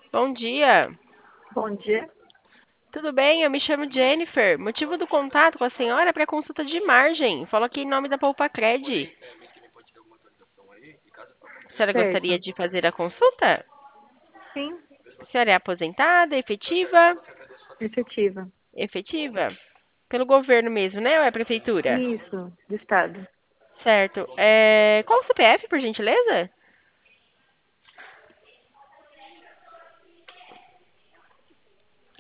Bom dia. Bom dia. Tudo bem? Eu me chamo Jennifer. Motivo do contato com a senhora é para consulta de margem. Falo aqui em nome da Poupa Cred. A senhora gostaria Certo. de fazer a consulta? Sim, A senhora é aposentada, efetiva? efetiva. Efetiva? Pelo governo mesmo, né? Ou é prefeitura? Isso, do Estado. Certo. Qual o CPF, por gentileza?